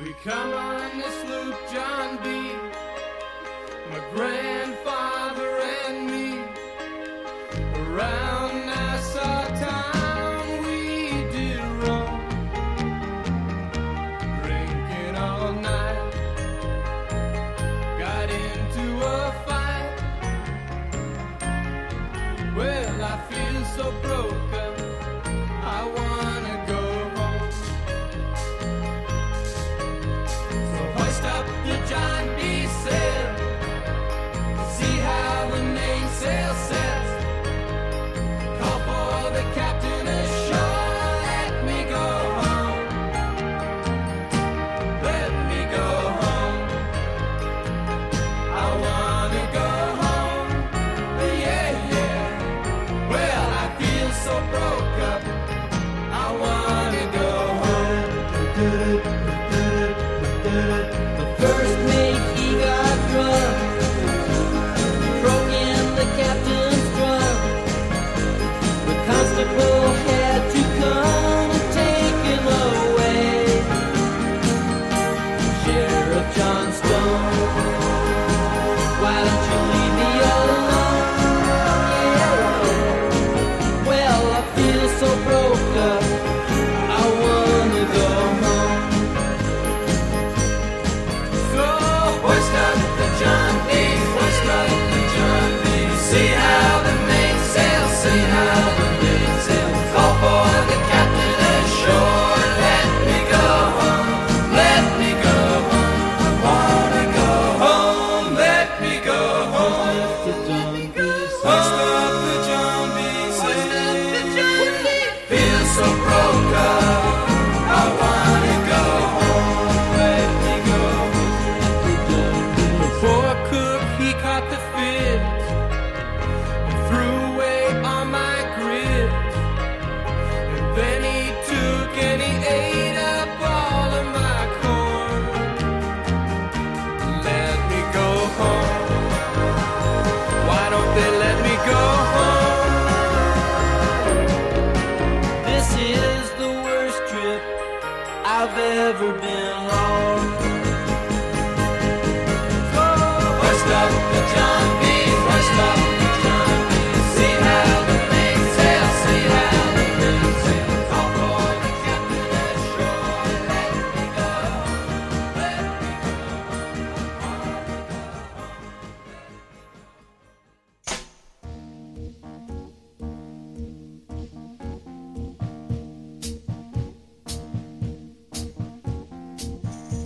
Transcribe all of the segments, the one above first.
We come on this sloop, John B., my grandfather and me, around Nassau town we did roam, drinking all night, got into a fight. Well, I feel so broke up, I wanna go home. So hoist up the John B. sail, see how the mainsail sets. Call for the captain ashore, let me go home. Let me go home. I wanna go home. Yeah, yeah. Well, I feel so broke up, I wanna go home. The first mate, he got drunk, broke in the captain's drum. The constable had to come and take him away. Sheriff John Stone, why don't you leave me alone? Yeah. Well, I feel so broke up, I wanna go home. So hoist up the John B., hoist up the John B. See how the mainsail, see how the mainsail. Call for the captain ashore, let me go home, let me go home. I wanna go home, let me go home. Hoist up the John B., hoist up the John B. Feel so broke up, I wanna go home, let me go home. The poor cook, he caught the fit and threw away all my grit. And then he took and he ate up all of my corn. Let me go home. Why don't they let me go home? This is the worst trip I've ever been on. Hoist up the John B., hoist up the John B. See how the mainsail, see how the mainsail. Call for the captain ashore, let me go home, let me go home.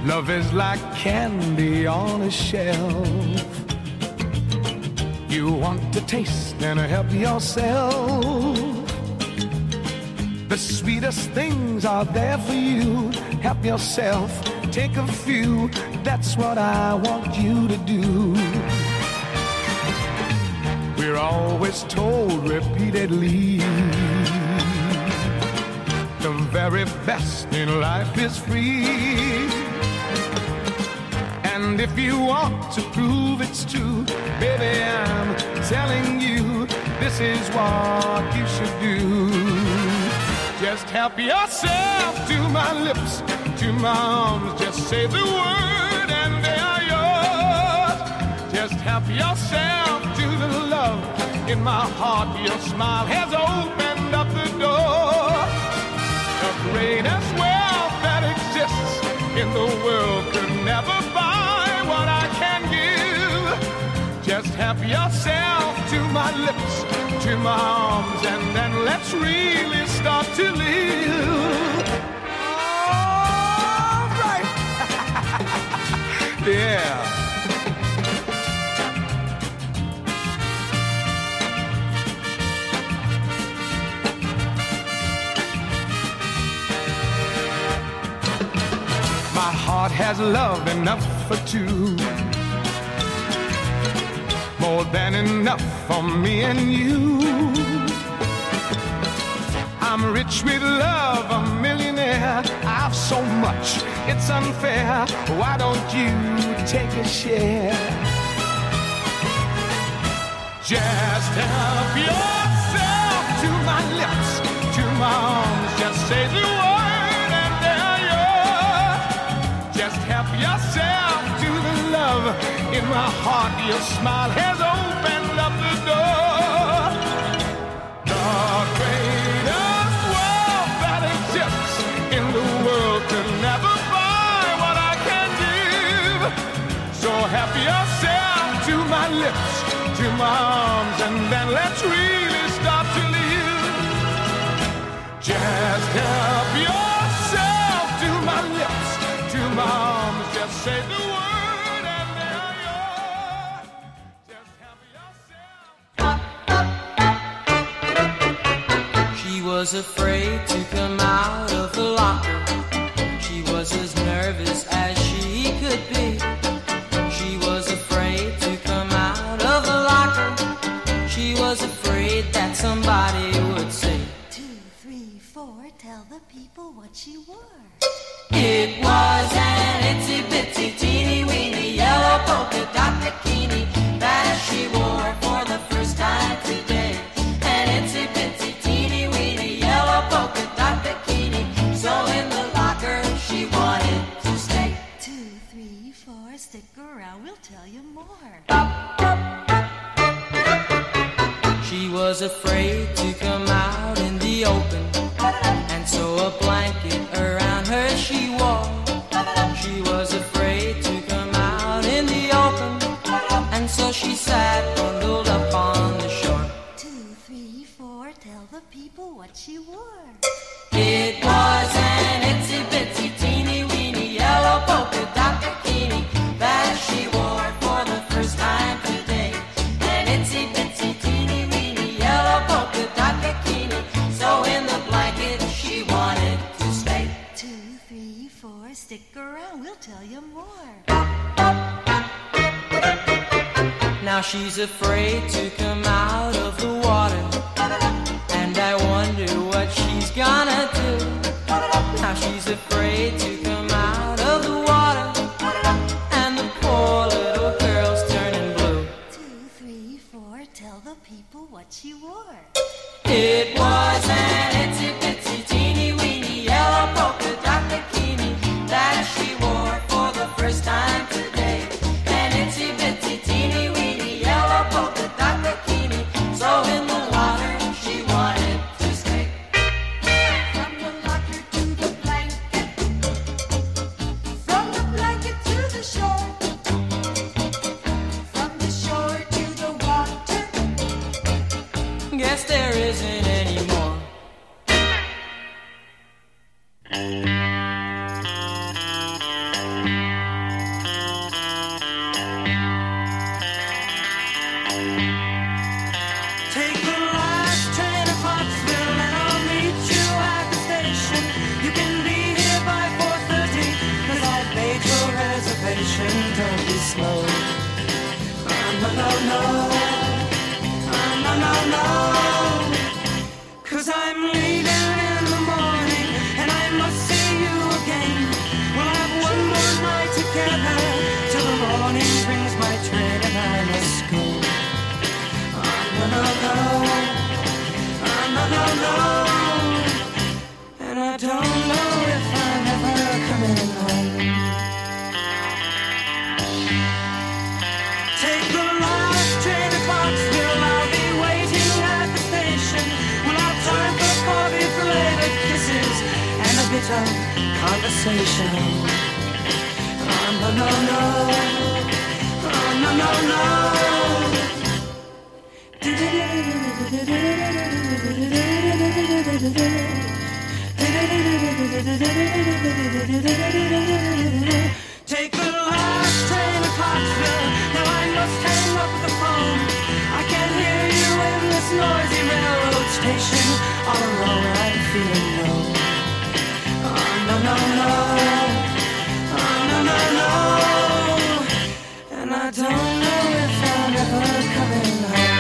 Love is like candy on a shelf. You want to taste and help yourself. The sweetest things are there for you. Help yourself, take a few. That's what I want you to do. We're always told repeatedly, the very best in life is free. And if you want to prove it's true, baby, I'm telling you, this is what you should do. Just help yourself to my lips, to my arms. Just say the word and they are yours. Just help yourself to the love in my heart. Your smile has opened up the door. The greatest wealth that exists in the world could never buy what I can give. Just help yourself to my lips, to my arms, and then let's really start to live. All right. Yeah. My heart has love enough for two, more than enough for me and you. I'm rich with love, a millionaire. I've so much, it's unfair. Why don't you take a share? Just help yourself to my lips, to my arms. Just say the word and they're yours. Just help yourself to the love in my heart. Your smile has opened up the door. The greatest wealth that exists in the world could never buy what I can give. So help yourself to my lips, to my arms, and then let's really start to live. Just help yourself to my lips, to my arms. Just say the word and they're yours. Just help yourself. She was afraid to come out of the locker. She was as nervous as she could be. She was afraid to come out of the locker. She was afraid that somebody would say, 2, 3, 4, tell the people what she wore. it was an itsy bitsy teeny weeny yellow polka dot bikini that she wore for the first time today. An itsy bitsy teeny weeny yellow polka dot bikini. So in the locker she wanted to stay. 2, 3, 4, stick around, we'll tell you more. She was afraid to come out in the open, and so a blanket around her she wore. She was afraid to come out in the open, and so she sat bundled up on the shore. 2, 3, 4, tell the people what she wore. It was an itsy bitsy teeny weeny yellow polka dot bikini that she wore for the first time today. An itsy bitsy teeny weeny yellow polka dot bikini. So in the blanket she wanted to stay. 2, 3, 4, stick around, we'll tell you more. Now she's afraid to come out of the water, and I wonder what she's gonna do. Now she's afraid to come out of the water, and the poor little girl's turning blue. 2, 3, 4, tell the people what she wore. It was an itsy bitsy teeny weeny yellow polka dot bikini that she wore for the first time today. An itsy bitsy teeny weeny yellow polka dot bikini. So in the water she wanted to stay. From the locker to the blanket, from the blanket to the shore, from the shore to the water. Guess there isn't any more. point of conversation. Oh, no, no, no. Oh, no, no, no. Take the last train to Clarksville. Now I must hang up the phone. I can't hear you in this noisy railroad station. All alone I'm feeling low. Oh, no, no, no. Oh, no, no, no. And I don't know if I'm ever coming home.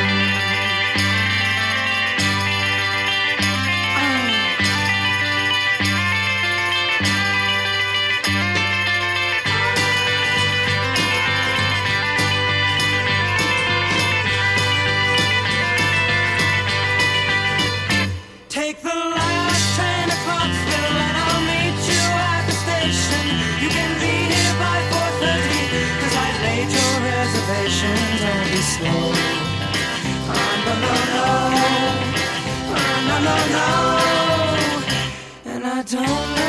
Take the last train to Clarksville and I'll meet you at the station. You can be here by 4:30, 'cause I laid your reservation. Don't be slow. Oh, no, no, no. Oh, no, no, no. And I don't know